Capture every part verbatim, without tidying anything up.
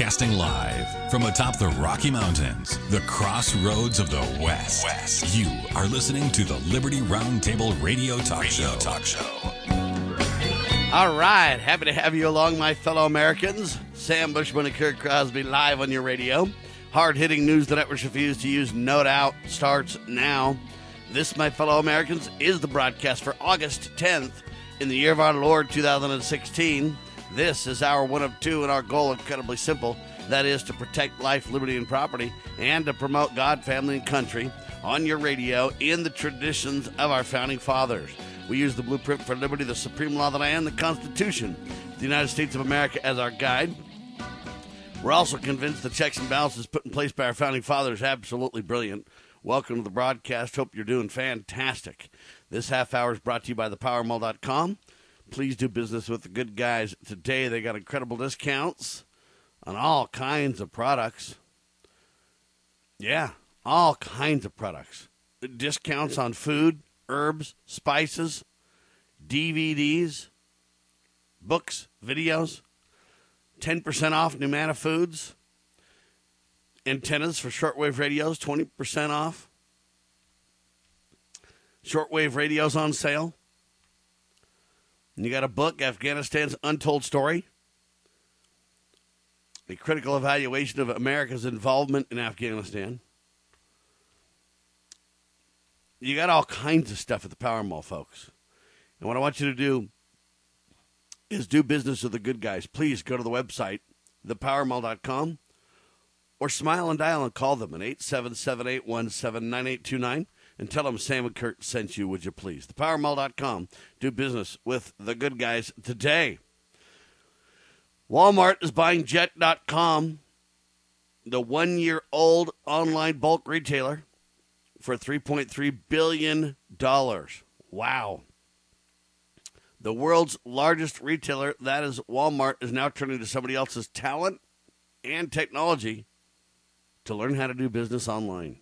Broadcasting live from atop the Rocky Mountains, the crossroads of the West. West. You are listening to the Liberty Roundtable Radio Talk Radio Show. Talk Show. All right, happy to have you along, my fellow Americans. Sam Bushman and Kirk Crosby live on your radio. Hard-hitting news the networks refuse to use, no doubt, starts now. This, my fellow Americans, is the broadcast for August tenth in the year of our Lord, two thousand sixteen. This is our one of two, and our goal incredibly simple. That is to protect life, liberty, and property, and to promote God, family, and country on your radio in the traditions of our founding fathers. We use the blueprint for liberty, the supreme law of the land, the Constitution of the United States of America as our guide. We're also convinced the checks and balances put in place by our founding fathers are absolutely brilliant. Welcome to the broadcast. Hope you're doing fantastic. This half hour is brought to you by the power mall dot com. Please do business with the good guys today. They got incredible discounts on all kinds of products. Yeah, all kinds of products. Discounts on food, herbs, spices, D V Ds, books, videos, ten percent off Numana Foods, antennas for shortwave radios, twenty percent off. Shortwave radios on sale. And you got a book, Afghanistan's Untold Story, a critical evaluation of America's involvement in Afghanistan. You got all kinds of stuff at the Power Mall, folks. And what I want you to do is do business with the good guys. Please go to the website, the power mall dot com, or smile and dial and call them at eight seven seven, eight one seven, nine eight two nine. And tell them Sam and Kurt sent you, would you please? the power mall dot com. Do business with the good guys today. Walmart is buying jet dot com, the one-year-old online bulk retailer, for three point three billion dollars. Wow. The world's largest retailer, that is Walmart, is now turning to somebody else's talent and technology to learn how to do business online.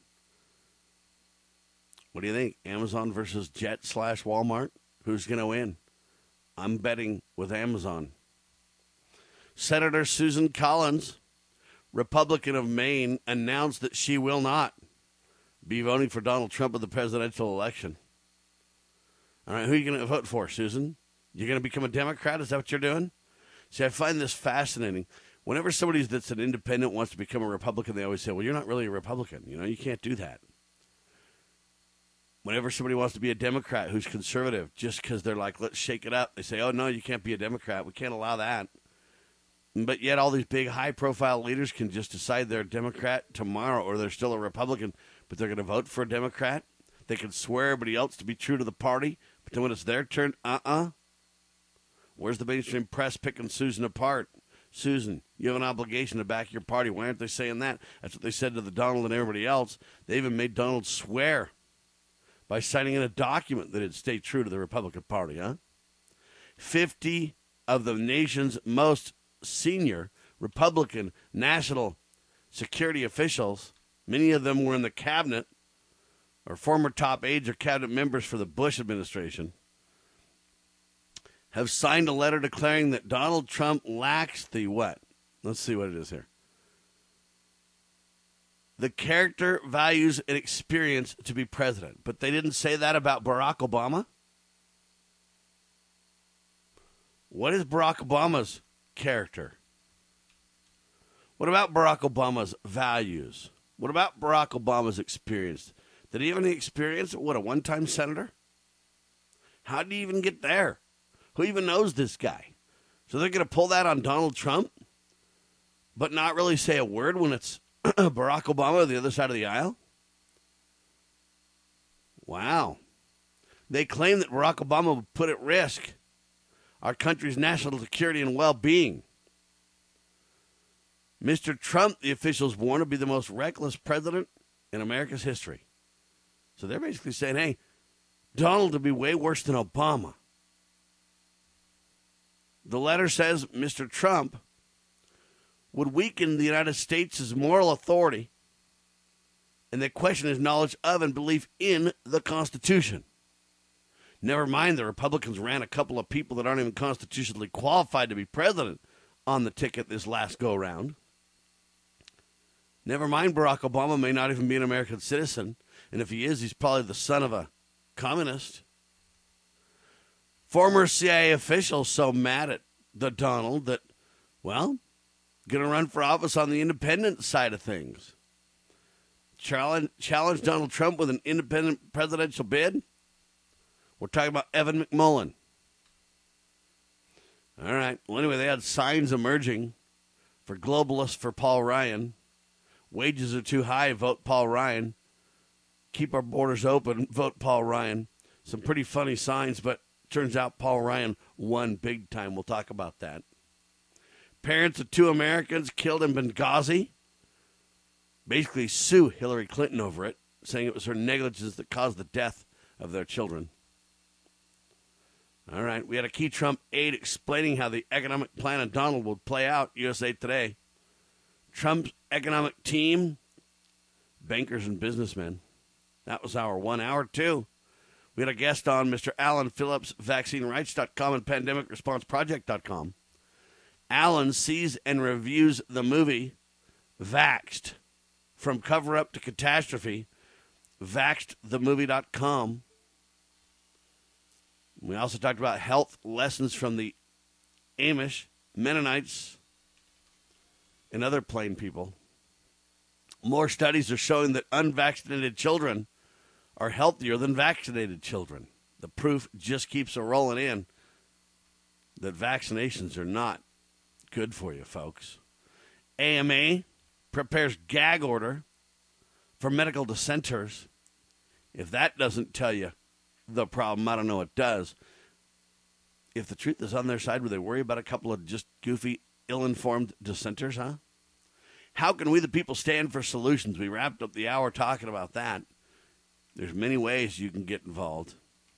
What do you think? Amazon versus Jet slash Walmart? Who's going to win? I'm betting with Amazon. Senator Susan Collins, Republican of Maine, announced that she will not be voting for Donald Trump in the presidential election. All right, who are you going to vote for, Susan? You're going to become a Democrat? Is that what you're doing? See, I find this fascinating. Whenever somebody that's an independent wants to become a Republican, they always say, well, you're not really a Republican. You know, you can't do that. Whenever somebody wants to be a Democrat who's conservative, just because they're like, let's shake it up, they say, oh, no, you can't be a Democrat. We can't allow that. But yet all these big high-profile leaders can just decide they're a Democrat tomorrow or they're still a Republican, but they're going to vote for a Democrat. They can swear everybody else to be true to the party, but then when it's their turn, uh-uh. Where's the mainstream press picking Susan apart? Susan, you have an obligation to back your party. Why aren't they saying that? That's what they said to the Donald and everybody else. They even made Donald swear by signing in a document that it'd stay true to the Republican Party, huh? fifty of the nation's most senior Republican national security officials, many of them were in the cabinet or former top aides or cabinet members for the Bush administration, have signed a letter declaring that Donald Trump lacks the what? Let's see what it is here. The character, values, and experience to be president. But they didn't say that about Barack Obama? What is Barack Obama's character? What about Barack Obama's values? What about Barack Obama's experience? Did he have any experience? What, a one-time senator? How did he even get there? Who even knows this guy? So they're going to pull that on Donald Trump, but not really say a word when it's Barack Obama on the other side of the aisle? Wow. They claim that Barack Obama would put at risk our country's national security and well-being. Mister Trump, the officials warn, will be the most reckless president in America's history. So they're basically saying, hey, Donald will be way worse than Obama. The letter says Mister Trump would weaken the United States' moral authority, and they question his knowledge of and belief in the Constitution. Never mind, the Republicans ran a couple of people that aren't even constitutionally qualified to be president on the ticket this last go-round. Never mind, Barack Obama may not even be an American citizen. And if he is, he's probably the son of a communist. Former C I A official so mad at the Donald that, well, going to run for office on the independent side of things. Challenge, challenge Donald Trump with an independent presidential bid? We're talking about Evan McMullin. All right. Well, anyway, they had signs emerging for globalists for Paul Ryan. Wages are too high, vote Paul Ryan. Keep our borders open, vote Paul Ryan. Some pretty funny signs, but turns out Paul Ryan won big time. We'll talk about that. Parents of two Americans killed in Benghazi basically sue Hillary Clinton over it, saying it was her negligence that caused the death of their children. All right, we had a key Trump aide explaining how the economic plan of Donald would play out, U S A Today. Trump's economic team, bankers and businessmen. That was our one hour, too. We had a guest on, Mister Alan Phillips, vaccine rights dot com and pandemic response project dot com. Alan sees and reviews the movie Vaxxed, From Cover-Up to Catastrophe, vaxxed the movie dot com. We also talked about health lessons from the Amish, Mennonites, and other plain people. More studies are showing that unvaccinated children are healthier than vaccinated children. The proof just keeps rolling in that vaccinations are not good for you, folks. A M A prepares gag order for medical dissenters. If that doesn't tell you the problem, I don't know what does. If the truth is on their side, would they worry about a couple of just goofy, ill-informed dissenters, huh? How can we, the people, stand for solutions? We wrapped up the hour talking about that. There's many ways you can get involved.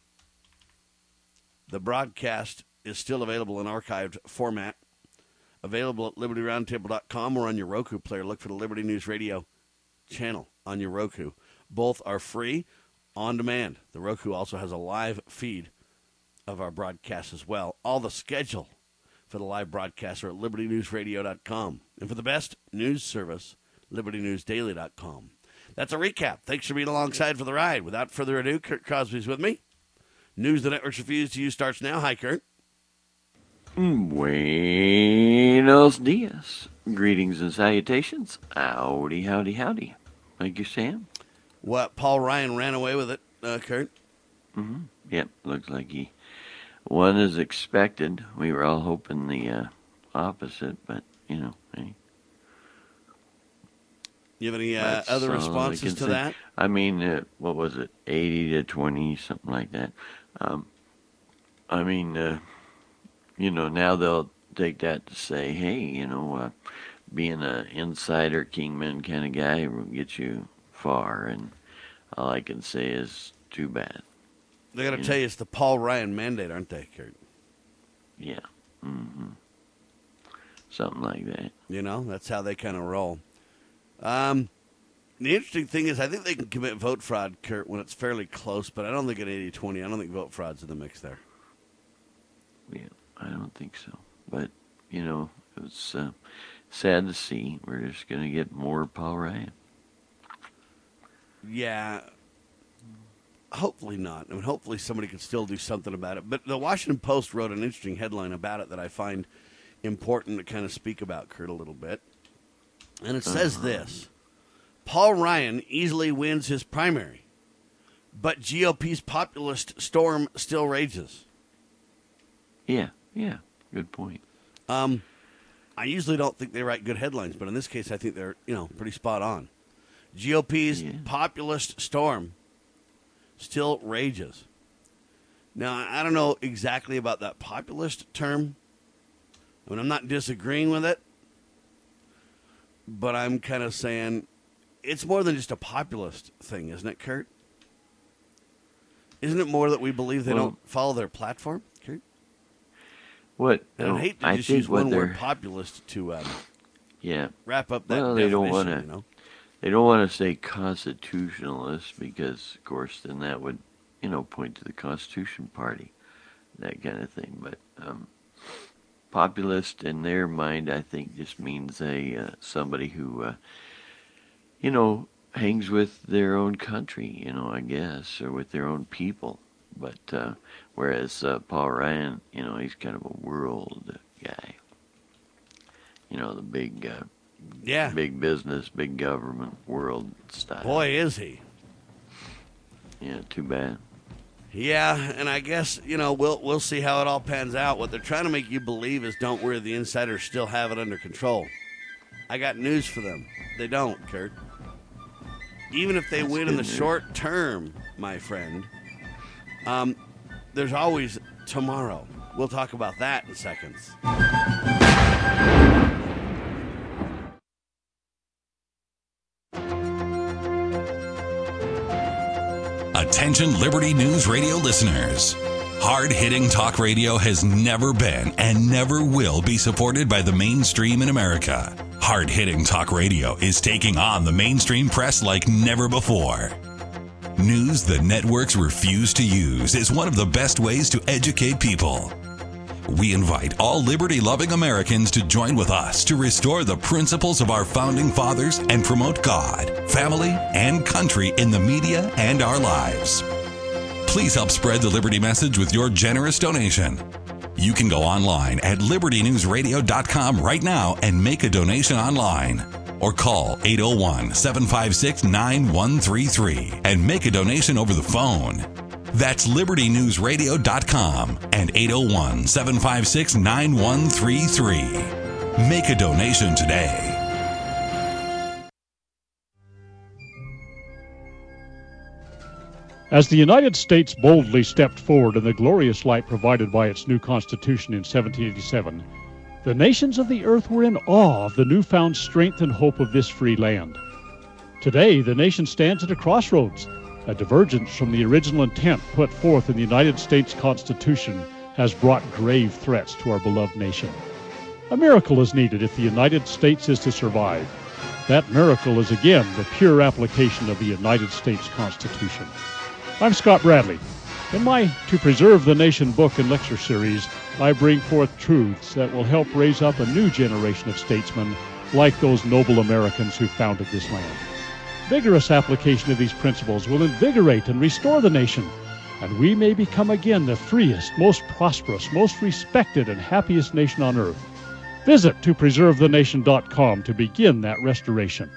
The broadcast is still available in archived format. Available at liberty roundtable dot com or on your Roku player. Look for the Liberty News Radio channel on your Roku. Both are free on demand. The Roku also has a live feed of our broadcast as well. All the schedule for the live broadcasts are at liberty news radio dot com. And for the best news service, liberty news daily dot com. That's a recap. Thanks for being alongside for the ride. Without further ado, Kurt Crosby's with me. News the networks refuse to use starts now. Hi, Kurt. Buenos dias. Greetings and salutations. Howdy, howdy, howdy. Thank you, Sam. What, Paul Ryan ran away with it, uh, Kurt? Mm-hmm. Yep, looks like he won as expected. We were all hoping the uh, opposite, but, you know, hey. You have any uh, other responses to say. that? I mean, uh, what was it, eighty to twenty, something like that. Um, I mean, uh, you know, now they'll take that to say, hey, you know, uh, being an insider kingman kind of guy will get you far, and all I can say is too bad. They're going to you tell know? you it's the Paul Ryan mandate, aren't they, Kurt? Yeah. Mm-hmm. Something like that. You know, that's how they kind of roll. Um, the interesting thing is I think they can commit vote fraud, Kurt, when it's fairly close, but I don't think at eighty twenty, I don't think vote fraud's in the mix there. Yeah, I don't think so. But, you know, it's uh, sad to see. We're just going to get more Paul Ryan. Yeah. Hopefully not. I mean, hopefully somebody can still do something about it. But the Washington Post wrote an interesting headline about it that I find important to kind of speak about, Kurt, a little bit. And it says uh-huh. this. Paul Ryan easily wins his primary, but G O P's populist storm still rages. Yeah, yeah, good point. Um, I usually don't think they write good headlines, but in this case I think they're, you know, pretty spot on. G O P's yeah. populist storm still rages. Now, I don't know exactly about that populist term. I mean, I'm not disagreeing with it, but I'm kind of saying it's more than just a populist thing, isn't it, Kurt? Isn't it more that we believe they well, don't follow their platform, Kurt? What? And I hate to I just use one they're... word, populist, to um, yeah. wrap up that well, definition, they don't wanna, you know? They don't want to say constitutionalist because, of course, then that would, you know, point to the Constitution Party, that kind of thing. But um, populist in their mind, I think, just means a uh, somebody who uh, you know, hangs with their own country, you know, I guess, or with their own people. But uh, whereas uh, Paul Ryan, you know, he's kind of a world guy. You know, the big, uh, yeah, big business, big government, world style. Boy, is he. Yeah, too bad. Yeah, and I guess, you know, we'll we'll see how it all pans out. What they're trying to make you believe is don't worry, the insiders still have it under control. I got news for them. They don't, Kurt. Even if they That's win in the good news. short term, my friend, um, there's always tomorrow. We'll talk about that in seconds. Attention Liberty News Radio listeners. Hard-hitting talk radio has never been and never will be supported by the mainstream in America. Hard-hitting talk radio is taking on the mainstream press like never before. News the networks refuse to use is one of the best ways to educate people. We invite all liberty-loving Americans to join with us to restore the principles of our founding fathers and promote God, family, and country in the media and our lives. Please help spread the Liberty message with your generous donation. You can go online at liberty news radio dot com right now and make a donation online. Or call eight oh one, seven five six, nine one three three and make a donation over the phone. That's liberty news radio dot com and eight oh one, seven five six, nine one three three. Make a donation today. As the United States boldly stepped forward in the glorious light provided by its new Constitution in seventeen eighty-seven, the nations of the earth were in awe of the newfound strength and hope of this free land. Today, the nation stands at a crossroads. A divergence from the original intent put forth in the United States Constitution has brought grave threats to our beloved nation. A miracle is needed if the United States is to survive. That miracle is again the pure application of the United States Constitution. I'm Scott Bradley. In my To Preserve the Nation book and lecture series, I bring forth truths that will help raise up a new generation of statesmen like those noble Americans who founded this land. Vigorous application of these principles will invigorate and restore the nation, and we may become again the freest, most prosperous, most respected, and happiest nation on earth. Visit to preserve the nation dot com to begin that restoration.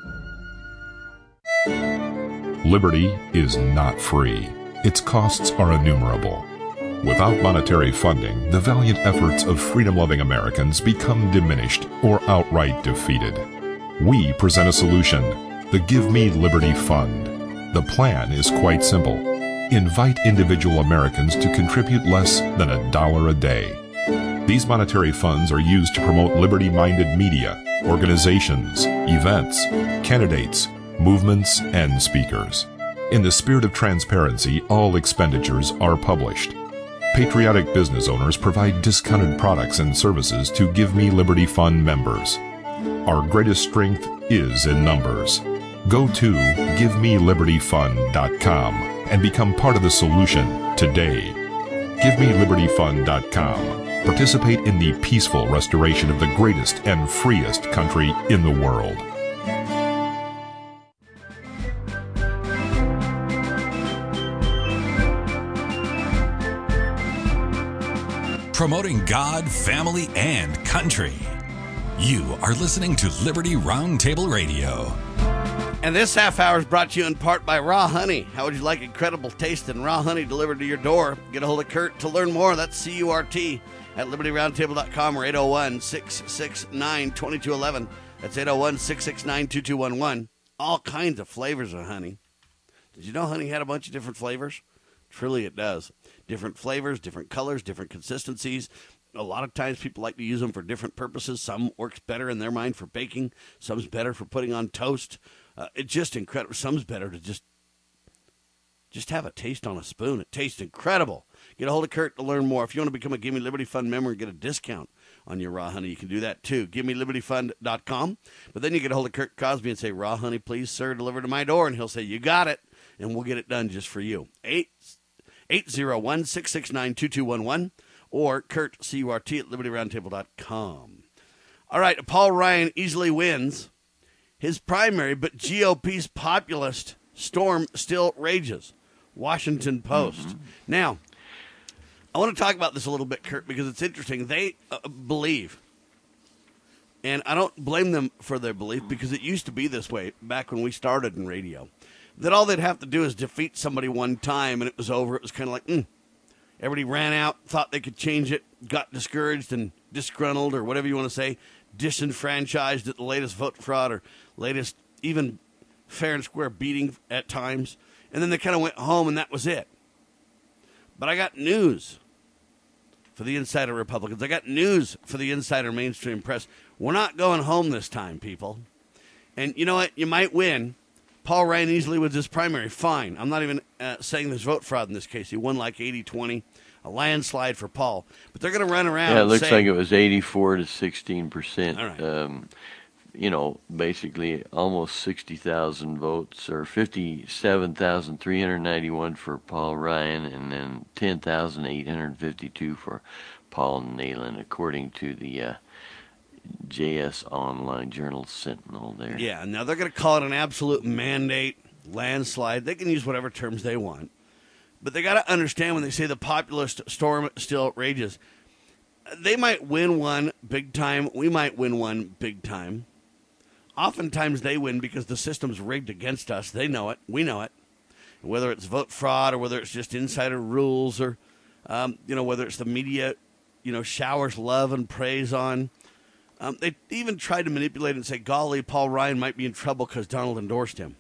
Liberty is not free. Its costs are innumerable. Without monetary funding, the valiant efforts of freedom-loving Americans become diminished or outright defeated. We present a solution, the Give Me Liberty Fund. The plan is quite simple. Invite individual Americans to contribute less than a dollar a day. These monetary funds are used to promote liberty-minded media, organizations, events, candidates, movements, and speakers. In the spirit of transparency, all expenditures are published. Patriotic business owners provide discounted products and services to Give Me Liberty Fund members. Our greatest strength is in numbers. Go to give me liberty fund dot com and become part of the solution today. give me liberty fund dot com. Participate in the peaceful restoration of the greatest and freest country in the world. Promoting God, family, and country. You are listening to Liberty Roundtable Radio. And this half hour is brought to you in part by Raw Honey. How would you like incredible taste and raw honey delivered to your door? Get a hold of Kurt to learn more. That's C U R T at liberty roundtable dot com or eight oh one, six six nine, two two one one. That's eight oh one, six six nine, two two one one. All kinds of flavors of honey. Did you know honey had a bunch of different flavors? Truly it does. Different flavors, different colors, different consistencies. A lot of times people like to use them for different purposes. Some works better in their mind for baking. Some's better for putting on toast. Uh, it's just incredible. Some's better to just just have a taste on a spoon. It tastes incredible. Get a hold of Kurt to learn more. If you want to become a Give Me Liberty Fund member and get a discount on your raw honey, you can do that too. give me liberty fund dot com. But then you get a hold of Kurt Cosby and say, raw honey, please, sir, deliver to my door. And he'll say, you got it. And we'll get it done just for you. eight oh one, six six nine, two two one one or Kurt, C U R T, at liberty roundtable dot com. All right, Paul Ryan easily wins. his primary, but G O P's populist storm still rages. Washington Post. Mm-hmm. Now, I want to talk about this a little bit, Kurt, because it's interesting. They uh, believe, and I don't blame them for their belief because it used to be this way back when we started in radio, that all they'd have to do is defeat somebody one time and it was over. It was kind of like, mm. Everybody ran out, thought they could change it, got discouraged and disgruntled or whatever you want to say, disenfranchised at the latest vote fraud or latest even fair and square beating at times. And then they kind of went home and that was it. But I got news for the insider Republicans. I got news for the insider mainstream press. We're not going home this time, people. And you know what? You might win. Paul Ryan easily wins his primary. Fine. I'm not even uh, saying there's vote fraud in this case. He won like eighty twenty, a landslide for Paul. But they're going to run around. Yeah, it and looks say, like it was eighty-four to sixteen percent. All right. Um, you know, basically almost sixty thousand votes, or fifty-seven thousand three hundred ninety-one for Paul Ryan, and then ten thousand eight hundred fifty-two for Paul Nehlen, according to the uh, J S Online Journal Sentinel there. Yeah, now they're going to call it an absolute mandate, landslide. They can use whatever terms they want. But they got to understand when they say the populist storm still rages, they might win one big time. We might win one big time. Oftentimes they win because the system's rigged against us. They know it. We know it. Whether it's vote fraud or whether it's just insider rules or, um, you know, whether it's the media, you know, showers love and praise on. Um, they even tried to manipulate and say, golly, Paul Ryan might be in trouble because Donald endorsed him.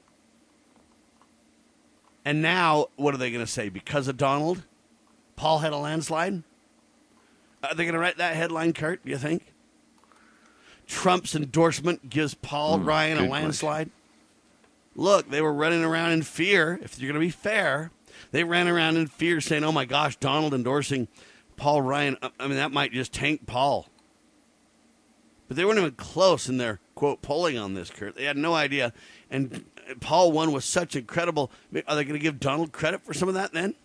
And now, what are they going to say? Because of Donald, Paul had a landslide? Are they going to write that headline, Kurt, do you think? Trump's endorsement gives Paul mm, Ryan a landslide? Question. Look, they were running around in fear. If you're going to be fair, they ran around in fear saying, oh, my gosh, Donald endorsing Paul Ryan. I mean, that might just tank Paul. But they weren't even close in their, quote, polling on this, Kurt. They had no idea. And Paul won with such incredible. Are they going to give Donald credit for some of that then?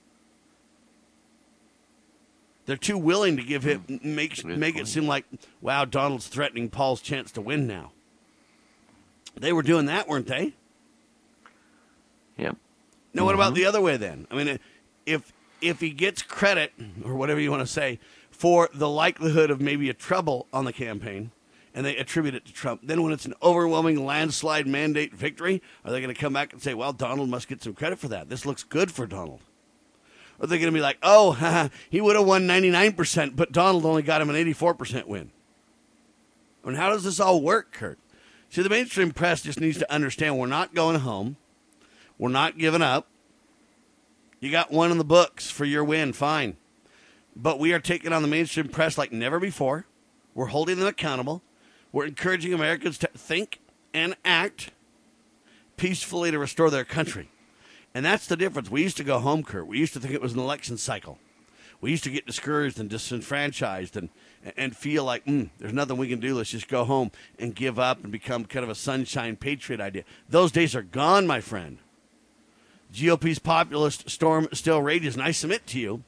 They're too willing to give him, make, make it seem like, wow, Donald's threatening Paul's chance to win now. They were doing that, weren't they? Yep. Now, what mm-hmm. about the other way then? I mean, if if he gets credit, or whatever you want to say, for the likelihood of maybe a trouble on the campaign, and they attribute it to Trump, then when it's an overwhelming landslide mandate victory, are they going to come back and say, well, Donald must get some credit for that. This looks good for Donald. Or are they going to be like, oh, haha, he would have won ninety-nine percent, but Donald only got him an eighty-four percent win? I mean, how does this all work, Kurt? See, the mainstream press just needs to understand we're not going home. We're not giving up. You got one in the books for your win, fine. But we are taking on the mainstream press like never before. We're holding them accountable. We're encouraging Americans to think and act peacefully to restore their country. And that's the difference. We used to go home, Kurt. We used to think it was an election cycle. We used to get discouraged and disenfranchised and, and feel like, mm, there's nothing we can do. Let's just go home and give up and become kind of a sunshine patriot idea. Those days are gone, my friend. G O P's populist storm still rages, and I submit to you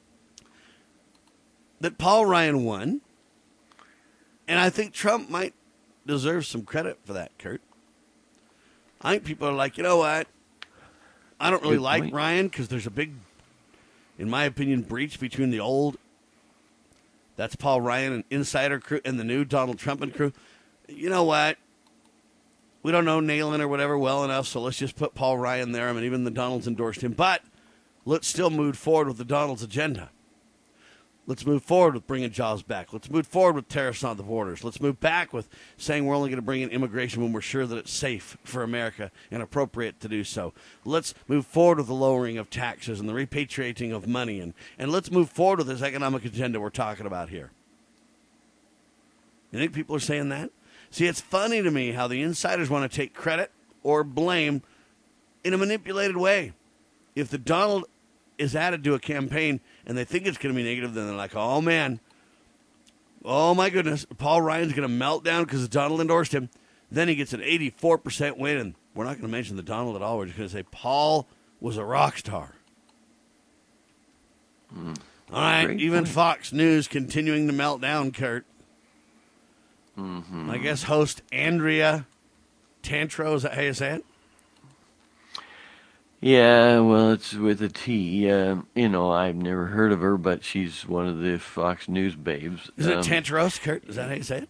that Paul Ryan won, and I think Trump might deserve some credit for that, Kurt. I think people are like, you know what? I don't really Good like point. Ryan because there's a big, in my opinion, breach between the old, that's Paul Ryan and insider crew, and the new Donald Trump and crew. You know what? We don't know Nehlen or whatever well enough, so let's just put Paul Ryan there. I mean, even the Donalds endorsed him. But let's still move forward with the Donalds agenda. Let's move forward with bringing jobs back. Let's move forward with tariffs on the borders. Let's move back with saying we're only going to bring in immigration when we're sure that it's safe for America and appropriate to do so. Let's move forward with the lowering of taxes and the repatriating of money. And, and let's move forward with this economic agenda we're talking about here. You think people are saying that? See, it's funny to me how the insiders want to take credit or blame in a manipulated way. If the Donald is added to a campaign and they think it's going to be negative, then they're like, oh, man, oh, my goodness, Paul Ryan's going to melt down because Donald endorsed him. Then he gets an eighty-four percent win, and we're not going to mention the Donald at all. We're just going to say Paul was a rock star. Mm, all right, even point. Fox News continuing to melt down, Kurt. Mm-hmm. I guess host Andrea Tantro, is that how you say it? Yeah, well, it's with a T. Uh, you know, I've never heard of her, but she's one of the Fox News babes. Is it um, Tantros, Kurt? Is that how you say it?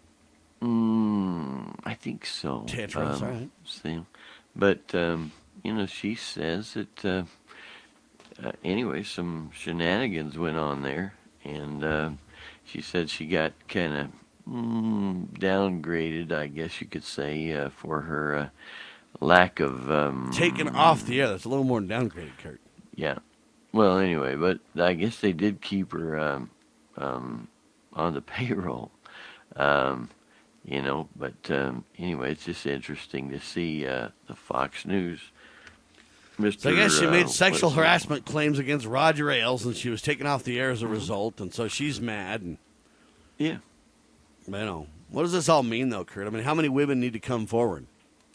Mm, I think so. Tantros, um, all right. Sam. But, um, you know, she says that, uh, uh, anyway, some shenanigans went on there. And uh, she said she got kind of mm, downgraded, I guess you could say, uh, for her uh, lack of... Um, Taken off the air. That's a little more than downgraded, Kurt. Yeah. Well, anyway, but I guess they did keep her um, um, on the payroll. Um, you know, but um, anyway, it's just interesting to see uh, the Fox News. Mister So I guess she made uh, sexual what's it? harassment claims against Roger Ailes, and she was taken off the air as a result, and so she's mad. And Yeah. you know, what does this all mean, though, Kurt? I mean, how many women need to come forward?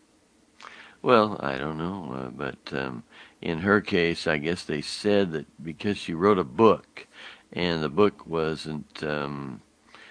Well, I don't know, uh, but um, in her case, I guess they said that because she wrote a book, and the book wasn't, um,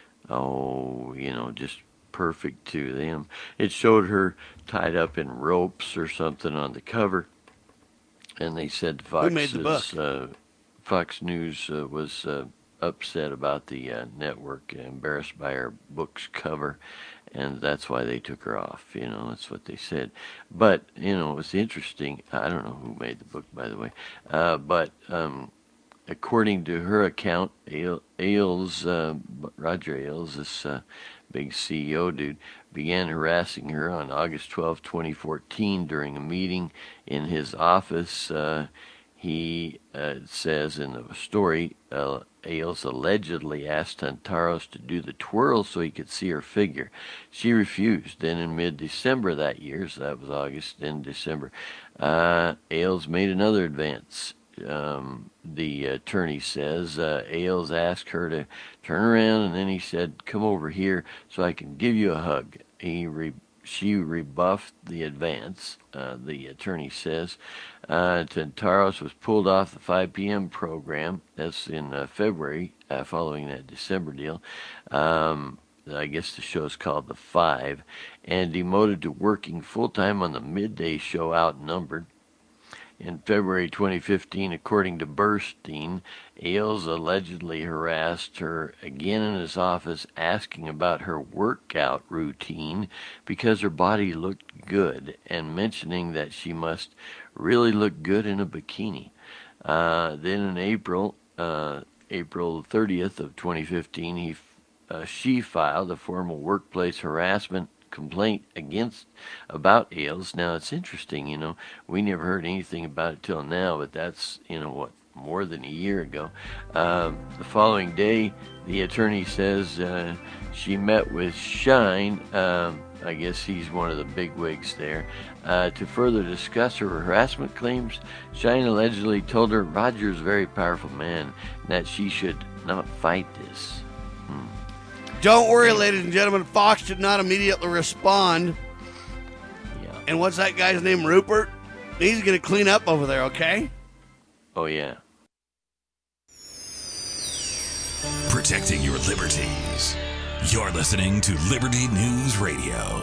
oh, you know, just perfect to them. It showed her tied up in ropes or something on the cover, and they said Fox, Who made the book? Uh, Fox News uh, was uh, upset about the uh, network, embarrassed by her book's cover. And that's why they took her off, you know, that's what they said. But, you know, it's interesting. I don't know who made the book, by the way. Uh, but um, according to her account, Ailes, uh, Roger Ailes, this uh, big C E O dude, began harassing her on August twelfth, twenty fourteen during a meeting in his office. Uh, he uh, says in the story, uh, Ailes allegedly asked Tantaros to do the twirl so he could see her figure. She refused. Then in mid-December that year, so that was August and December, uh, Ailes made another advance. Um, the attorney says uh, Ailes asked her to turn around, and then he said, "Come over here so I can give you a hug." He re- she rebuffed the advance, uh, the attorney says. Uh, Tantaros was pulled off the five p.m. program. That's in uh, February, uh, following that December deal. Um, I guess the show's called The Five, and demoted to working full-time on the midday show Outnumbered. In February twenty fifteen, according to Burstein, Ailes allegedly harassed her again in his office, asking about her workout routine because her body looked good, and mentioning that she must really look good in a bikini. Uh, then in April, uh, April thirtieth of twenty fifteen, he, uh, she filed a formal workplace harassment complaint against about Ailes. Now it's interesting, you know, we never heard anything about it till now, but that's, you know, what, more than a year ago. Um, the following day, the attorney says uh, she met with Shine, um, I guess he's one of the bigwigs there, uh, to further discuss her harassment claims. Shine allegedly told her Roger's a very powerful man, and that she should not fight this. Hmm. Don't worry, ladies and gentlemen. Fox did not immediately respond. Yeah. And what's that guy's name, Rupert? He's going to clean up over there, okay? Oh, yeah. Protecting your liberties. You're listening to Liberty News Radio.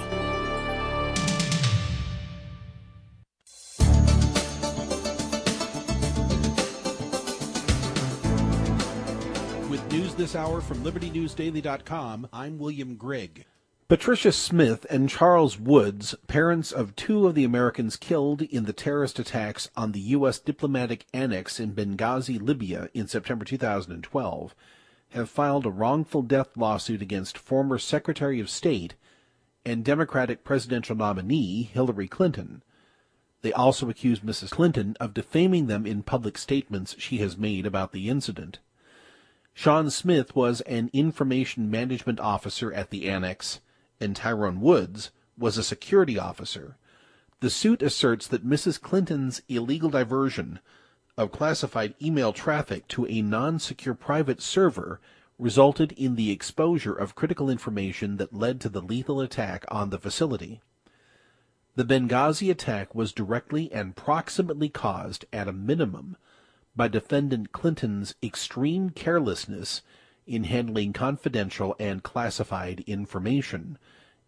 With news this hour from Liberty News Daily dot com, I'm William Grigg. Patricia Smith and Charles Woods, parents of two of the Americans killed in the terrorist attacks on the U S diplomatic annex in Benghazi, Libya in September two thousand twelve, have filed a wrongful death lawsuit against former Secretary of State and Democratic presidential nominee Hillary Clinton. They also accuse Missus Clinton of defaming them in public statements she has made about the incident. Sean Smith was an information management officer at the annex, and Tyrone Woods was a security officer. The suit asserts that Missus Clinton's illegal diversion of classified email traffic to a non-secure private server resulted in the exposure of critical information that led to the lethal attack on the facility. The Benghazi attack was directly and proximately caused, at a minimum, by defendant Clinton's extreme carelessness in handling confidential and classified information,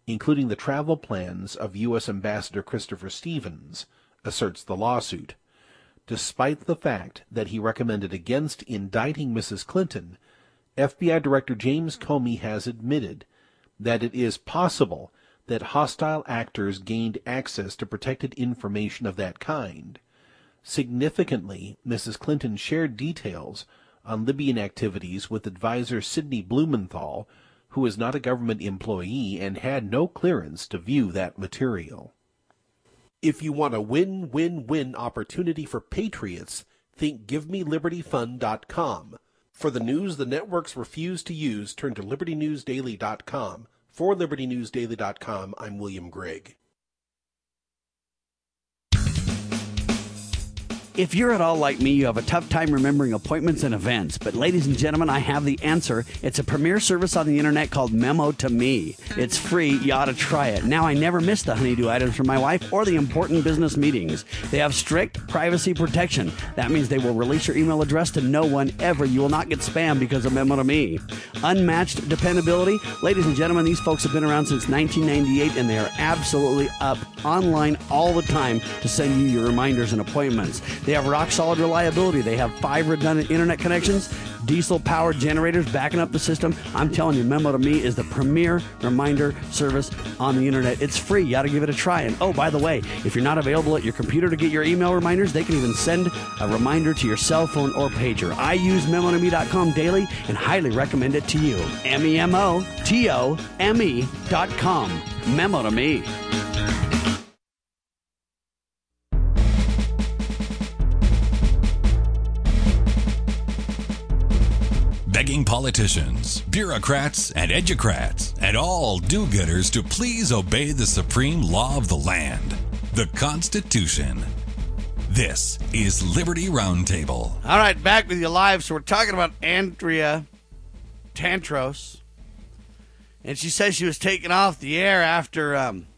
including the travel plans of U S Ambassador Christopher Stevens, asserts the lawsuit. Despite the fact that he recommended against indicting Missus Clinton, F B I Director James Comey has admitted that it is possible that hostile actors gained access to protected information of that kind. Significantly, Missus Clinton shared details on Libyan activities with advisor Sidney Blumenthal, who is not a government employee and had no clearance to view that material. If you want a win-win-win opportunity for patriots, think give me liberty fund dot com. For the news the networks refuse to use, turn to liberty news daily dot com. For liberty news daily dot com, I'm William Grigg. If you're at all like me, you have a tough time remembering appointments and events. But ladies and gentlemen, I have the answer. It's a premier service on the internet called Memo to Me. It's free. You ought to try it. Now I never miss the honeydew items for my wife or the important business meetings. They have strict privacy protection. That means they will release your email address to no one ever. You will not get spam because of Memo to Me. Unmatched dependability. Ladies and gentlemen, these folks have been around since nineteen ninety-eight and they are absolutely up online all the time to send you your reminders and appointments. They have rock-solid reliability. They have five redundant internet connections, diesel-powered generators backing up the system. I'm telling you, Memo to Me is the premier reminder service on the internet. It's free. You got to give it a try. And oh, by the way, if you're not available at your computer to get your email reminders, they can even send a reminder to your cell phone or pager. I use memo to me dot com daily and highly recommend it to you. M E M O T O M E dot com. Memo to Me. Begging politicians, bureaucrats, and educrats, and all do-gooders to please obey the supreme law of the land, the Constitution. This is Liberty Roundtable. All right, back with you live. So we're talking about Andrea Tantros, and she says she was taken off the air after, um,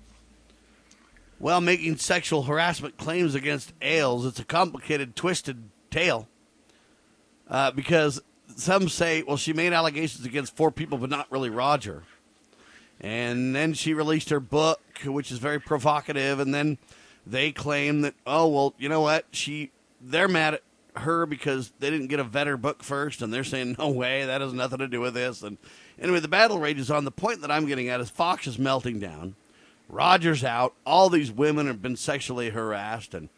well, making sexual harassment claims against Ailes. It's a complicated, twisted tale uh, because some say, well, she made allegations against four people, but not really Roger. And then she released her book, which is very provocative. And then they claim that, oh, well, you know what? She, they're mad at her because they didn't get a vet her book first. And they're saying, no way, that has nothing to do with this. And anyway, the battle rages on. The point that I'm getting at is Fox is melting down. Roger's out. All these women have been sexually harassed. And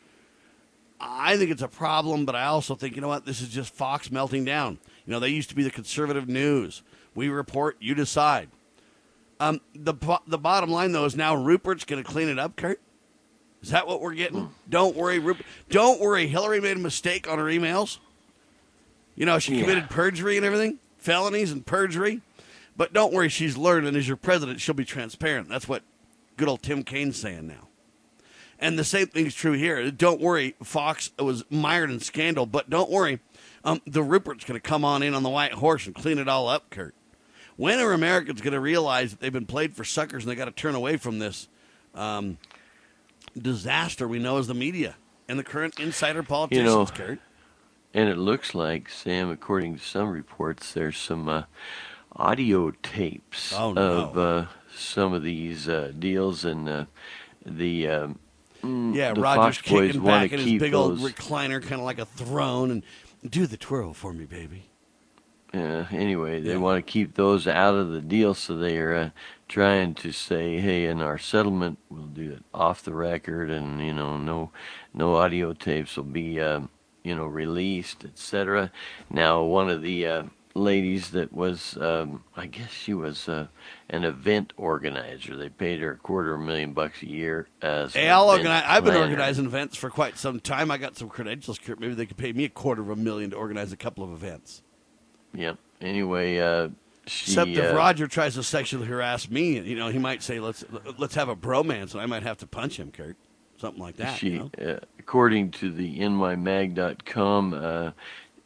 I think it's a problem, but I also think, you know what? This is just Fox melting down. You know, they used to be the conservative news. We report, you decide. Um, the the bottom line, though, is now Rupert's going to clean it up, Kurt? Is that what we're getting? Don't worry, Rupert. Don't worry, Hillary made a mistake on her emails. You know, she committed yeah. perjury and everything, felonies and perjury. But don't worry, she's learned, and as your president, she'll be transparent. That's what good old Tim Kaine's saying now. And the same thing's true here. Don't worry, Fox was mired in scandal, but don't worry. Um, the Rupert's going to come on in on the white horse and clean it all up, Kurt. When are Americans going to realize that they've been played for suckers and they got to turn away from this um, disaster we know as the media and the current insider politicians, you know, Kurt? And it looks like, Sam, according to some reports, there's some uh, audio tapes oh, no. of uh, some of these uh, deals, and uh, the um, yeah, the Roger's Fox boys kicking back want to in keep his big those, old recliner, kind of like a throne, and do the twirl for me, baby. Uh, anyway, they yeah. want to keep those out of the deal, so they are uh, trying to say, hey, in our settlement, we'll do it off the record, and, you know, no no audio tapes will be, uh, you know, released, et cetera. Now, one of the uh, ladies that was, um, I guess she was uh, an event organizer. They paid her a quarter of a million bucks a year as hey, I'll event organize, I've been planner. organizing events for quite some time. I got some credentials. Maybe they could pay me a quarter of a million to organize a couple of events. Yep. Anyway, uh, she... Except if uh, Roger tries to sexually harass me, you know, he might say, let's let's have a bromance, and I might have to punch him, Kurt. Something like that. She, you know? uh, according to the N Y mag dot com, uh,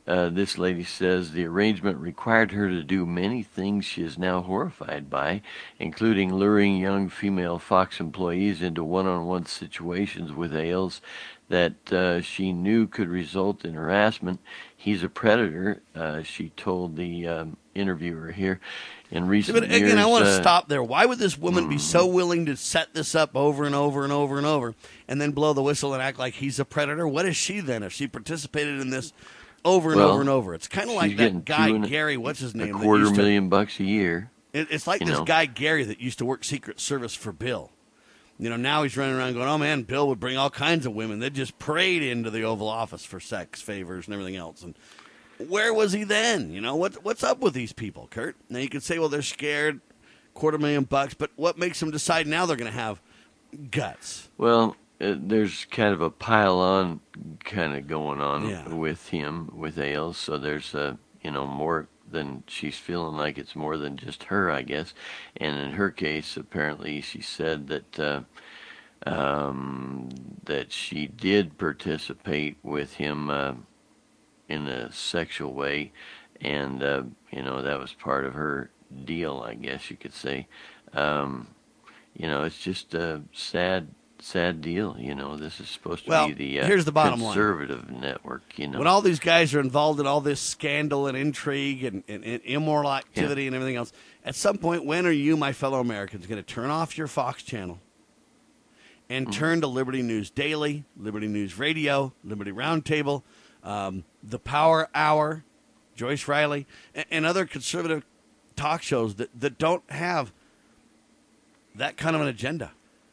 Uh, this lady says the arrangement required her to do many things she is now horrified by, including luring young female Fox employees into one-on-one situations with Ailes that uh, she knew could result in harassment. He's a predator, uh, she told the um, interviewer here. In recent but again, years, I want to uh, stop there. Why would this woman be so willing to set this up over and over and over and over and then blow the whistle and act like he's a predator? What is she then if she participated in this over and well, over and over? It's kind of like that guy, Gary, what's his name? A quarter to, million bucks a year. It, it's like this know. guy, Gary, that used to work Secret Service for Bill. You know, now he's running around going, oh, man, Bill would bring all kinds of women. They'd just parade into the Oval Office for sex favors and everything else. And where was he then? You know, what, what's up with these people, Kurt? Now, you could say, well, they're scared, quarter million bucks, but what makes them decide now they're going to have guts? Well, uh, there's kind of a pile-on kind of going on yeah. with him, with Ailes, so there's, uh, you know, more than she's feeling like it's more than just her, I guess. And in her case, apparently she said that uh, um, that she did participate with him uh, in a sexual way, and uh, you know, that was part of her deal, I guess you could say. Um, you know, it's just a sad sad deal. You know, this is supposed to well, be the uh, here's the bottom conservative line. network. You know, when all these guys are involved in all this scandal and intrigue and, and, and immoral activity yeah. and everything else, at some point, when are you, my fellow Americans, going to turn off your Fox channel and mm-hmm. turn to Liberty News Daily, Liberty News Radio, Liberty Roundtable, um, The Power Hour, Joyce Riley, and, and other conservative talk shows that, that don't have that kind of an agenda?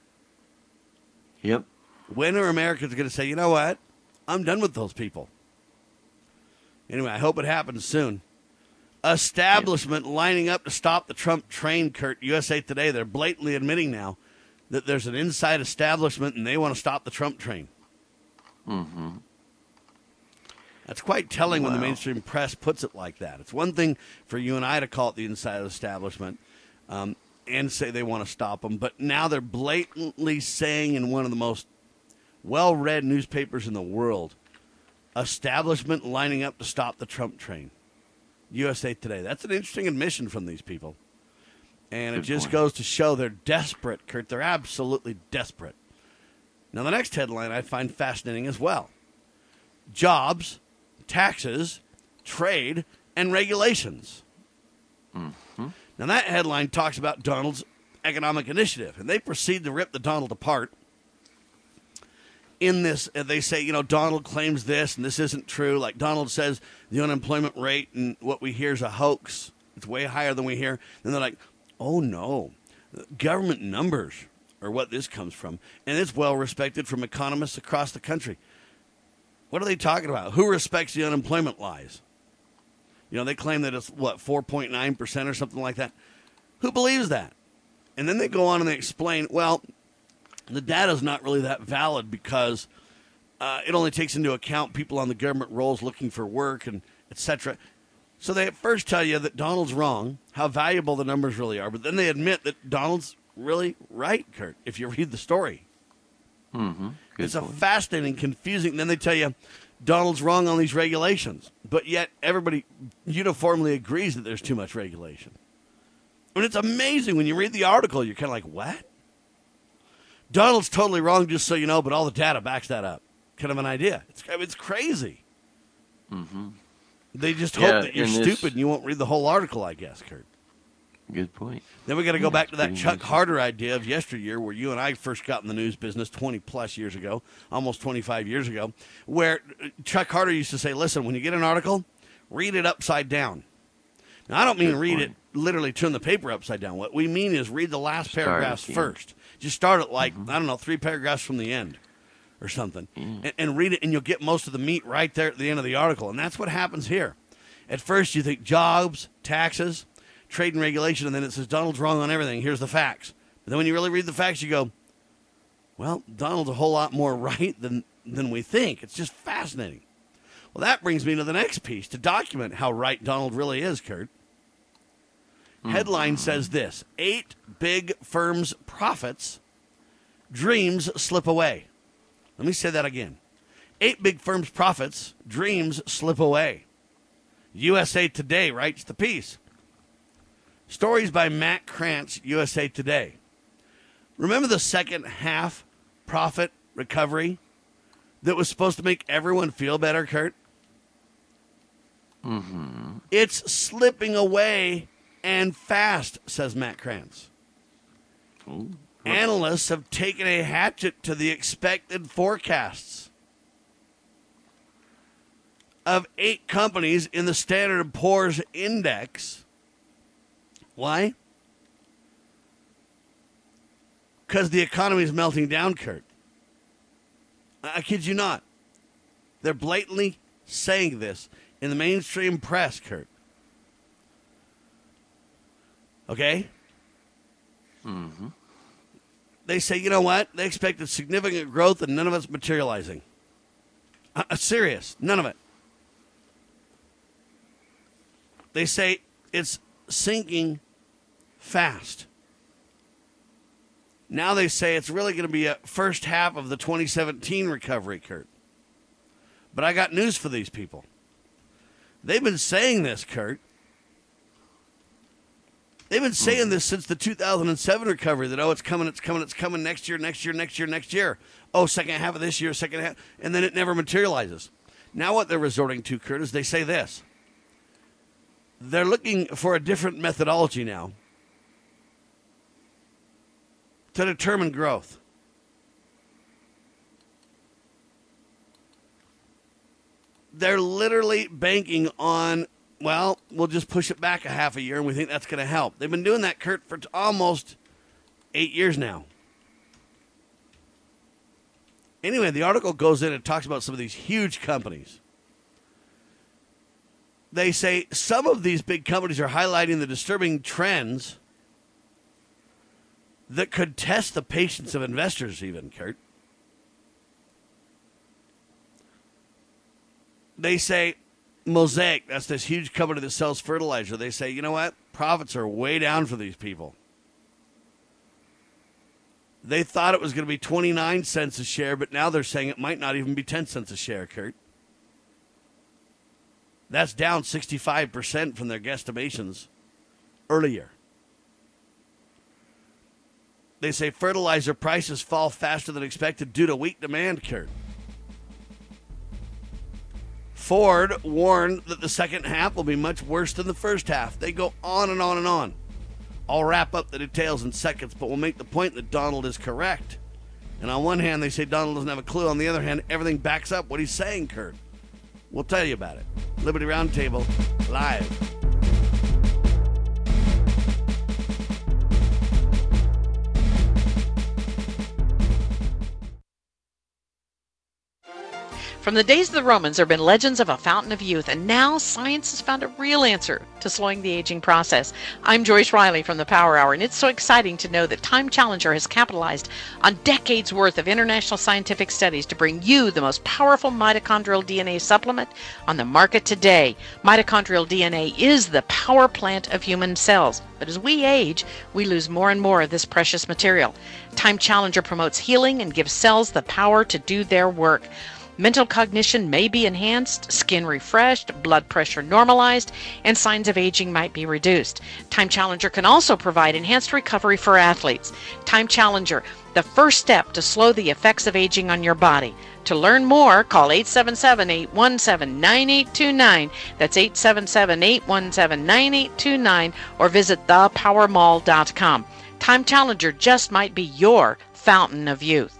Yep. When are Americans going to say, you know what? I'm done with those people. Anyway, I hope it happens soon. Establishment yep. lining up to stop the Trump train, Kurt. U S A Today, they're blatantly admitting now that there's an inside establishment and they want to stop the Trump train. Mm-hmm. That's quite telling wow. when the mainstream press puts it like that. It's one thing for you and I to call it the inside establishment. Um, and say they want to stop them, but now they're blatantly saying in one of the most well-read newspapers in the world, establishment lining up to stop the Trump train. U S A Today. That's an interesting admission from these people. And Good it just point. goes to show they're desperate, Kurt. They're absolutely desperate. Now, the next headline I find fascinating as well. Jobs, taxes, trade, and regulations. Mm-hmm. Now, that headline talks about Donald's economic initiative, and they proceed to rip the Donald apart. In this, they say, you know, Donald claims this, and this isn't true. Like Donald says the unemployment rate and what we hear is a hoax. It's way higher than we hear. And they're like, oh, no, government numbers are what this comes from, and it's well-respected from economists across the country. What are they talking about? Who respects the unemployment lies? You know, they claim that it's, what, four point nine percent or something like that. Who believes that? And then they go on and they explain, well, the data's not really that valid because uh, it only takes into account people on the government rolls looking for work and et cetera. So they at first tell you that Donald's wrong, how valuable the numbers really are, but then they admit that Donald's really right, Kurt, if you read the story. Mm-hmm. It's point. a fascinating, confusing. Then they tell you Donald's wrong on these regulations, but yet everybody uniformly agrees that there's too much regulation. And it's amazing when you read the article, you're kind of like, what? Donald's totally wrong, just so you know, but all the data backs that up. Kind of an idea. It's it's crazy. Mm-hmm. They just yeah, hope that you're and stupid this... and you won't read the whole article, I guess, Kurt. Good point. Then we got to go yeah, back to that Chuck nice. Harder idea of yesteryear where you and I first got in the news business twenty-plus years ago, almost twenty-five years ago, where Chuck Harder used to say, listen, when you get an article, read it upside down. Now, I don't mean Good read point. it, literally turn the paper upside down. What we mean is read the last Start paragraphs at the first. end. Just start at like, Mm-hmm. I don't know, three paragraphs from the end or something. Mm. And, and read it, and you'll get most of the meat right there at the end of the article. And that's what happens here. At first, you think jobs, taxes, trade and regulation, and then it says Donald's wrong on everything. Here's the facts. But then when you really read the facts, you go, well, Donald's a whole lot more right than, than we think. It's just fascinating. Well, that brings me to the next piece to document how right Donald really is, Kurt. Mm-hmm. Headline says this, eight big firms' profits, dreams slip away. Let me say that again. Eight big firms' profits, dreams slip away. U S A Today writes the piece. Stories by Matt Krantz, U S A Today. Remember the second half profit recovery that was supposed to make everyone feel better, Kurt? Mm-hmm. It's slipping away and fast, says Matt Krantz. Ooh. Analysts have taken a hatchet to the expected forecasts of eight companies in the Standard and Poor's Index. Why? Because the economy is melting down, Kurt. I kid you not. They're blatantly saying this in the mainstream press, Kurt. Okay? Mm-hmm. They say, you know what? They expected significant growth and none of it's materializing. Uh, serious. None of it. They say it's sinking fast. Now they say it's really going to be a first half of the twenty seventeen recovery, Kurt. But I got news for these people. They've been saying this, Kurt. They've been saying this since the two thousand seven recovery, that, oh, it's coming, it's coming, it's coming next year, next year, next year, next year. Oh, second half of this year, second half, and then it never materializes. Now what they're resorting to, Kurt, is they say this. They're looking for a different methodology now to determine growth. They're literally banking on, well, we'll just push it back a half a year, and we think that's going to help. They've been doing that, Kurt, for almost eight years now. Anyway, the article goes in and talks about some of these huge companies. They say some of these big companies are highlighting the disturbing trends that could test the patience of investors even, Kurt. They say Mosaic, that's this huge company that sells fertilizer. They say, you know what? Profits are way down for these people. They thought it was going to be twenty-nine cents a share, but now they're saying it might not even be ten cents a share, Kurt. That's down sixty-five percent from their guesstimations earlier. They say fertilizer prices fall faster than expected due to weak demand, Kurt. Ford warned that the second half will be much worse than the first half. They go on and on and on. I'll wrap up the details in seconds, but we'll make the point that Donald is correct. And on one hand, they say Donald doesn't have a clue. On the other hand, everything backs up what he's saying, Kurt. We'll tell you about it. Liberty Roundtable, live. From the days of the Romans, there have been legends of a fountain of youth, and now science has found a real answer to slowing the aging process. I'm Joyce Riley from the Power Hour, and it's so exciting to know that Time Challenger has capitalized on decades worth of international scientific studies to bring you the most powerful mitochondrial D N A supplement on the market today. Mitochondrial D N A is the power plant of human cells, but as we age, we lose more and more of this precious material. Time Challenger promotes healing and gives cells the power to do their work. Mental cognition may be enhanced, skin refreshed, blood pressure normalized, and signs of aging might be reduced. Time Challenger can also provide enhanced recovery for athletes. Time Challenger, the first step to slow the effects of aging on your body. To learn more, call eight seven seven, eight one seven, nine eight two nine. That's eight seven seven, eight one seven, nine eight two nine, or visit the power mall dot com. Time Challenger just might be your fountain of youth.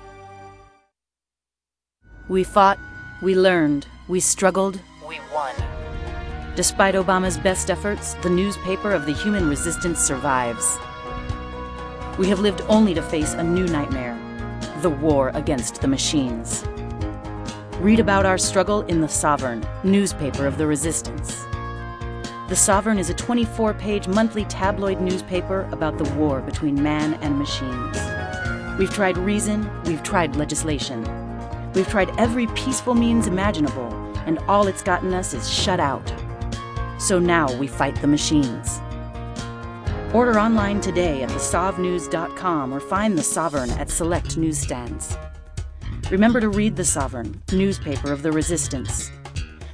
We fought, we learned, we struggled, We won. Despite Obama's best efforts, the newspaper of the human resistance survives. We have lived only to face a new nightmare, the war against the machines. Read about our struggle in The Sovereign, newspaper of the resistance. The Sovereign is a twenty-four page monthly tabloid newspaper about the war between man and machines. We've tried reason, we've tried legislation. We've tried every peaceful means imaginable, and all it's gotten us is shut out. So now we fight the machines. Order online today at the sov news dot com or find The Sovereign at select newsstands. Remember to read The Sovereign, newspaper of the resistance.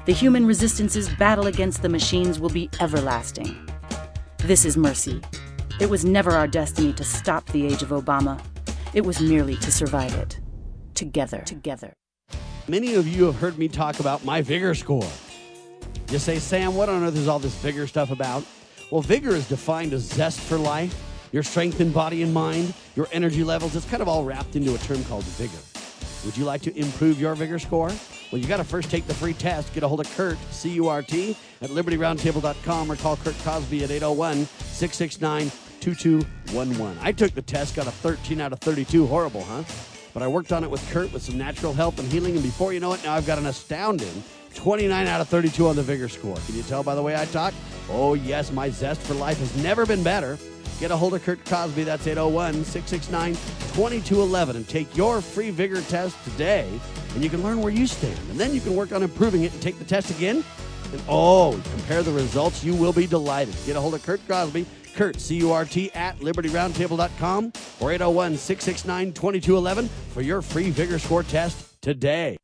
The human resistance's battle against the machines will be everlasting. This is mercy. It was never our destiny to stop the age of Obama. It was merely to survive it. Together. Together. Many of you have heard me talk about my Vigor score. You say, Sam, what on earth is all this Vigor stuff about? Well, Vigor is defined as zest for life, your strength in body and mind, your energy levels. It's kind of all wrapped into a term called Vigor. Would you like to improve your Vigor score? Well, you got to first take the free test. Get a hold of Kurt, C U R T, at liberty roundtable dot com or call Kurt Cosby at eight oh one, six six nine, two two one one. I took the test, got a thirteen out of thirty-two. Horrible, huh? But I worked on it with Kurt with some natural help and healing, and before you know it, now I've got an astounding twenty-nine out of thirty-two on the Vigor score. Can you tell by the way I talk? Oh, yes, my zest for life has never been better. Get a hold of Kurt Cosby. That's eight oh one, six six nine, two two one one, and take your free Vigor test today, and you can learn where you stand. And then you can work on improving it and take the test again. And, oh, compare the results. You will be delighted. Get a hold of Kurt Cosby. Kurt, C U R T, at liberty roundtable dot com or eight oh one, six six nine, two two one one for your free Vigor score test today.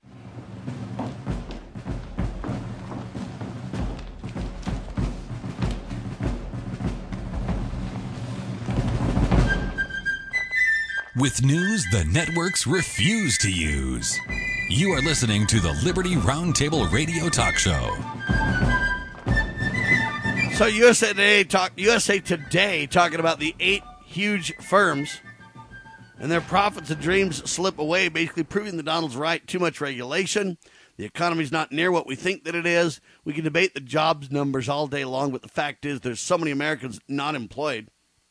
With news the networks refuse to use. You are listening to the Liberty Roundtable Radio Talk Show. So U S A Today, talk, U S A Today talking about the eight huge firms and their profits and dreams slip away, basically proving that Donald's right. Too much regulation. The economy's not near what we think that it is. We can debate the jobs numbers all day long, but the fact is there's so many Americans not employed.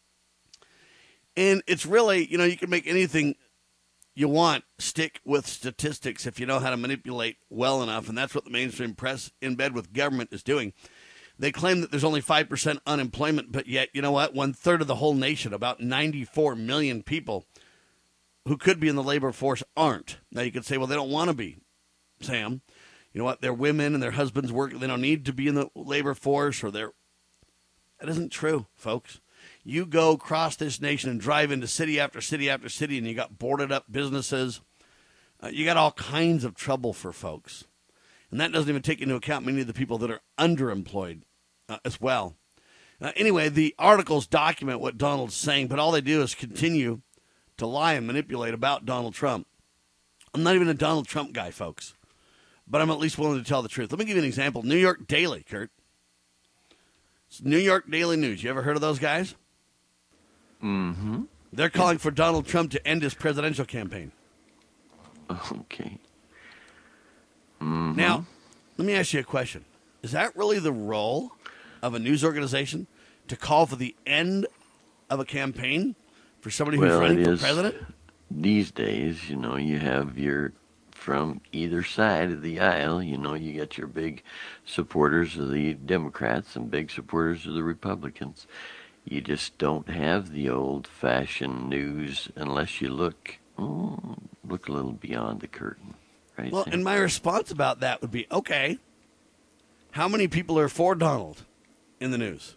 And it's really, you know, you can make anything you want stick with statistics if you know how to manipulate well enough, and that's what the mainstream press in bed with government is doing. They claim that there's only five percent unemployment, but yet, you know what? One-third of the whole nation, about ninety-four million people who could be in the labor force aren't. Now, you could say, well, they don't want to be, Sam. You know what? They're women and their husbands work. They don't need to be in the labor force, or they're... That isn't true, folks. You go across this nation and drive into city after city after city, and you got boarded up businesses. Uh, you got all kinds of trouble for folks. And that doesn't even take into account many of the people that are underemployed uh, as well. Uh, anyway, the articles document what Donald's saying, but all they do is continue to lie and manipulate about Donald Trump. I'm not even a Donald Trump guy, folks, but I'm at least willing to tell the truth. Let me give you an example. New York Daily, Kurt. It's New York Daily News. You ever heard of those guys? Mm-hmm. They're calling for Donald Trump to end his presidential campaign. Okay. Mm-hmm. Now, let me ask you a question. Is that really the role of a news organization, to call for the end of a campaign for somebody who's well, running it for is, president? These days, you know, you have your, from either side of the aisle, you know, you got your big supporters of the Democrats and big supporters of the Republicans. You just don't have the old-fashioned news unless you look mm, look a little beyond the curtain, right? Well, Sam? and my response about that would be, okay, how many people are for Donald in the news?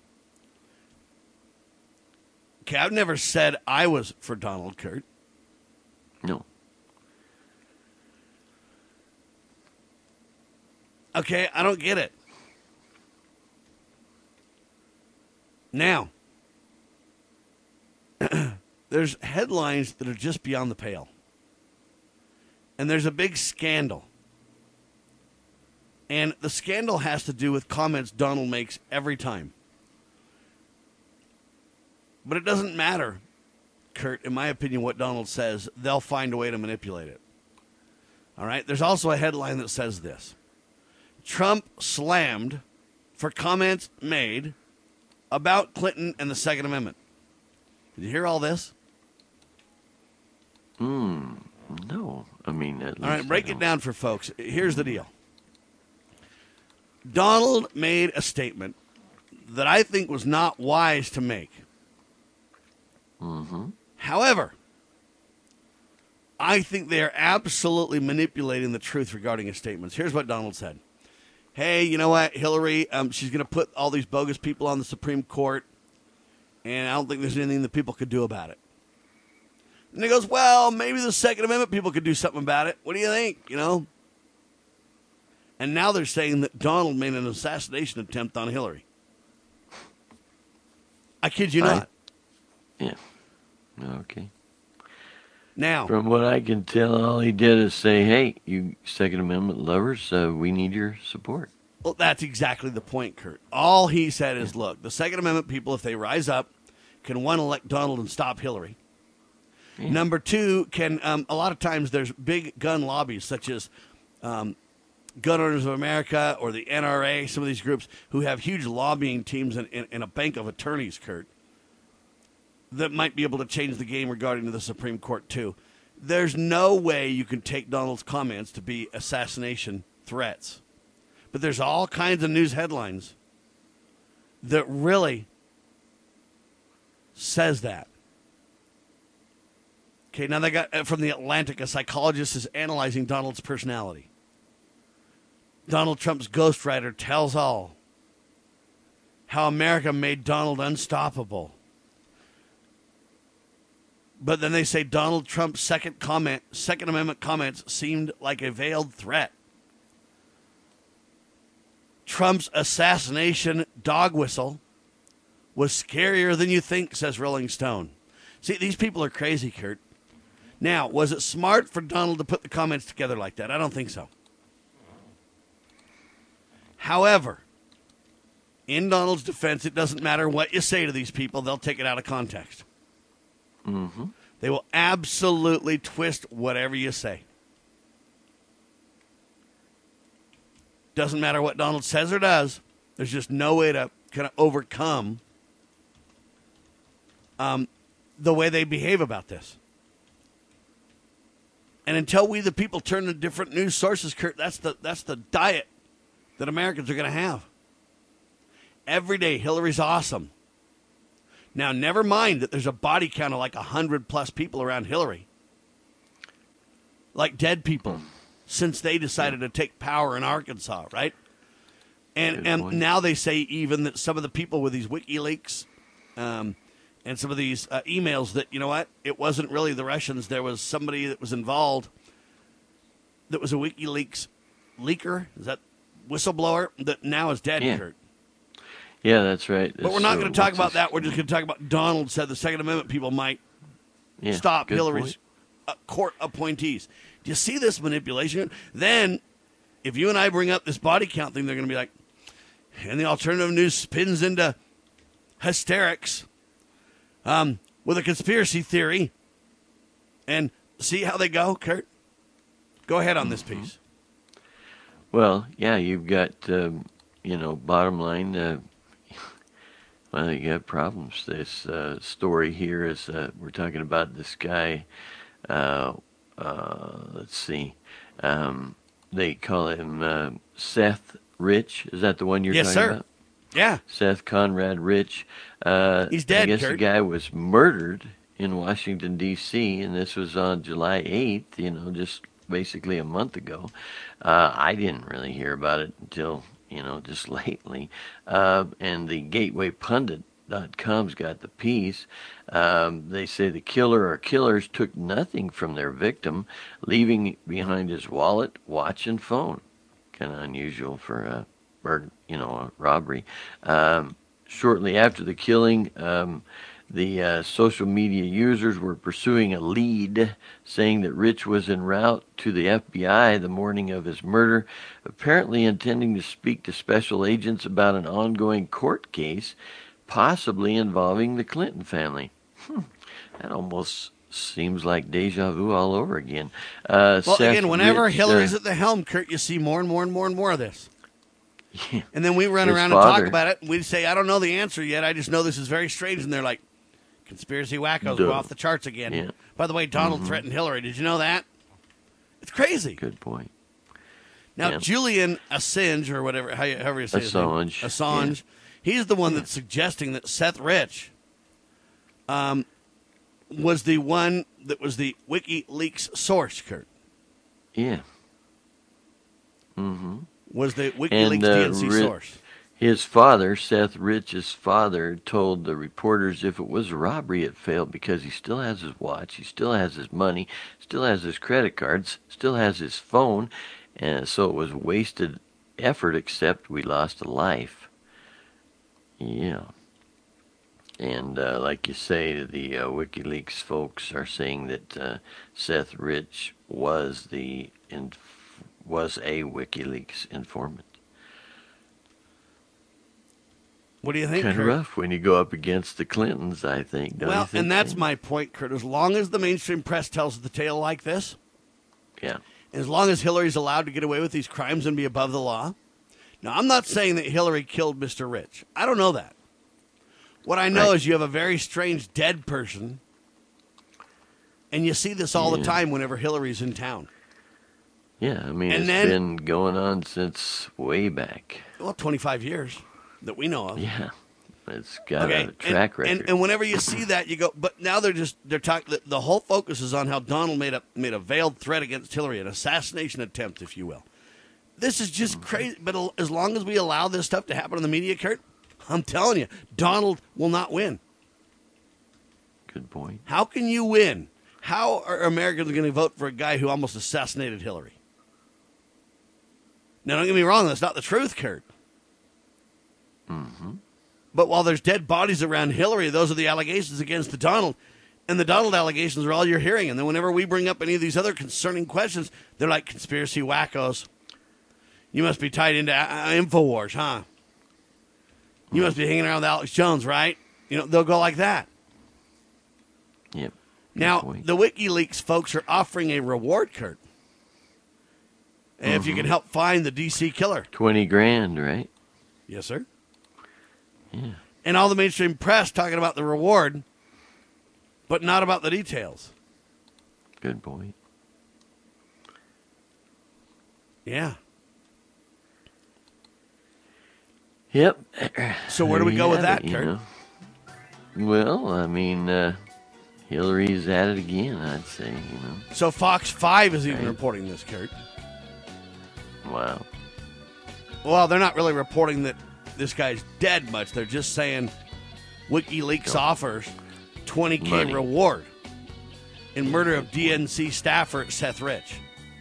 Okay, I've never said I was for Donald, Kurt. No. Okay, I don't get it. Now, there's headlines that are just beyond the pale. And there's a big scandal. And the scandal has to do with comments Donald makes every time. But it doesn't matter, Kurt, in my opinion, what Donald says. They'll find a way to manipulate it. All right? There's also a headline that says this. Trump slammed for comments made about Clinton and the Second Amendment. Did you hear all this? Hmm. No. I mean, at least all right, break it down for folks. Here's the deal. Donald made a statement that I think was not wise to make. Mm-hmm. However, I think they are absolutely manipulating the truth regarding his statements. Here's what Donald said. Hey, you know what, Hillary, um, she's going to put all these bogus people on the Supreme Court, and I don't think there's anything that people could do about it. And he goes, well, maybe the Second Amendment people could do something about it. What do you think, you know? And now they're saying that Donald made an assassination attempt on Hillary. I kid you not. I, yeah. Okay. Now, from what I can tell, all he did is say, hey, you Second Amendment lovers, uh, we need your support. Well, that's exactly the point, Kurt. All he said is, look, the Second Amendment people, if they rise up, can, one, elect Donald and stop Hillary. Yeah. Number two, can um, a lot of times there's big gun lobbies such as um, Gun Owners of America or the N R A, some of these groups who have huge lobbying teams and, and, and a bank of attorneys, Kurt, that might be able to change the game regarding to the Supreme Court, too. There's no way you can take Donald's comments to be assassination threats. But there's all kinds of news headlines that really says that. Okay, now they got from the Atlantic, a psychologist is analyzing Donald's personality. Donald Trump's ghostwriter tells all how America made Donald unstoppable. But then they say Donald Trump's second comment, Second Amendment comments seemed like a veiled threat. Trump's assassination dog whistle was scarier than you think, says Rolling Stone. See, these people are crazy, Kurt. Now, was it smart for Donald to put the comments together like that? I don't think so. However, in Donald's defense, it doesn't matter what you say to these people. They'll take it out of context. Mm-hmm. They will absolutely twist whatever you say. Doesn't matter what Donald says or does. There's just no way to kind of overcome um, the way they behave about this. And until we, the people, turn to different news sources, Kurt, that's the that's the diet that Americans are going to have. Every day, Hillary's awesome. Now, never mind that there's a body count of like one hundred plus people around Hillary. Like dead people since they decided to take power in Arkansas, right? And and now they say even that some of the people with these WikiLeaks um, and some of these uh, emails that, you know what, it wasn't really the Russians. There was somebody that was involved that was a WikiLeaks leaker. Is that whistleblower that now is dead, yeah. Kurt? Yeah, that's right. But we're not going to talk about that. We're just going to talk about Donald said the Second Amendment people might yeah, stop Hillary's uh, court appointees. Do you see this manipulation? Then, if you and I bring up this body count thing, they're going to be like, and the alternative news spins into hysterics um, with a conspiracy theory. And see how they go, Kurt? Go ahead on this piece. Well, yeah, you've got, um, you know, bottom line, uh, well, you got problems. This uh, story here is uh, we're talking about this guy, uh, uh, let's see, um, they call him uh, Seth Rich. Is that the one you're yes, talking sir. about? Yeah. Seth Conrad Rich. Uh, He's dead, I guess Kurt. the guy was murdered in Washington, D C, and this was on July eighth, you know, just basically a month ago. Uh, I didn't really hear about it until, you know, just lately. Uh, and the Gateway Pundit dot com's got the piece. Um, they say the killer or killers took nothing from their victim, leaving behind his wallet, watch, and phone. Kind of unusual for a, or, you know, a robbery. Um, shortly after the killing, um, the uh, social media users were pursuing a lead, saying that Rich was en route to the F B I the morning of his murder, apparently intending to speak to special agents about an ongoing court case, possibly involving the Clinton family. Hmm. That almost seems like deja vu all over again. Uh, well, Seth again, whenever Rich, Hillary's uh, at the helm, Kurt, you see more and more and more and more of this. Yeah. And then we run His around father, and talk about it, and we say, I don't know the answer yet. I just know this is very strange. And they're like, conspiracy wackos Duh. go off the charts again. Yeah. By the way, Donald Mm-hmm. threatened Hillary. Did you know that? It's crazy. Good point. Now, Yeah. Julian Assange, or whatever, how you- however you say his name. Assange. Assange. He's the one that's suggesting that Seth Rich um, was the one that was the WikiLeaks source, Kurt. Yeah. Mm-hmm. Was the WikiLeaks And, uh, D N C Ri- source. His father, Seth Rich's father, told the reporters if it was a robbery, it failed because he still has his watch, he still has his money, still has his credit cards, still has his phone, and so it was wasted effort, except we lost a life. Yeah. And uh, like you say, the uh, WikiLeaks folks are saying that uh, Seth Rich was the inf- was a WikiLeaks informant. What do you think, Kind of Kurt? rough when you go up against the Clintons, I think. Don't Well, you think, and that's Sam? my point, Kurt. As long as the mainstream press tells the tale like this, Yeah. as long as Hillary's allowed to get away with these crimes and be above the law. Now, I'm not saying that Hillary killed Mister Rich. I don't know that. What I know Right. is you have a very strange dead person, and you see this all the Yeah. time whenever Hillary's in town. Yeah, I mean, And it's then- been going on since way back. Well, twenty-five years that we know of. Yeah. It's got Okay, a track and, record. and and whenever you see that, you go. But now they're just they're talking. The, the whole focus is on how Donald made a made a veiled threat against Hillary, an assassination attempt, if you will. This is just Mm-hmm. crazy. But al- as long as we allow this stuff to happen in the media, Kurt, I'm telling you, Donald will not win. Good point. How can you win? How are Americans going to vote for a guy who almost assassinated Hillary? Now, don't get me wrong. That's not the truth, Kurt. Mm-hmm. But while there's dead bodies around Hillary, those are the allegations against the Donald. And the Donald allegations are all you're hearing. And then whenever we bring up any of these other concerning questions, they're like conspiracy wackos. You must be tied into uh, InfoWars, huh? You must be hanging around with Alex Jones, right? You know, they'll go like that. Yep. Now, point. the WikiLeaks folks are offering a reward, Kurt. If you can help find the D C killer. twenty grand, right? Yes, sir. Yeah. And all the mainstream press talking about the reward, but not about the details. Good point. Yeah. Yep. So where do we There go you with have that, it, you Kurt? know. Well, I mean, uh, Hillary's at it again, I'd say, you know. So Fox five is even Right. reporting this, Kurt. Wow. Well, they're not really reporting that this guy's dead much. They're just saying WikiLeaks No. offers twenty K Money. reward in murder of D N C staffer Seth Rich.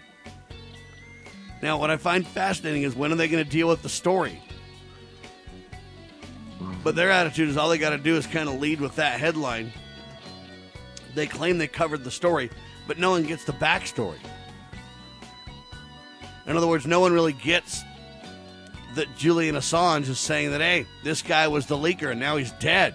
Now, what I find fascinating is when are they going to deal with the story? But their attitude is all they got to do is kind of lead with that headline. They claim they covered the story, but no one gets the backstory. In other words, no one really gets that Julian Assange is saying that, hey, this guy was the leaker and now he's dead.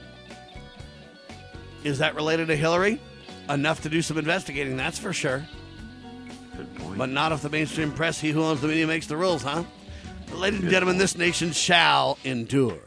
Is that related to Hillary? Enough to do some investigating, that's for sure. Good point. But not if the mainstream press, he who owns the media makes the rules, huh? Ladies and gentlemen, this nation shall endure.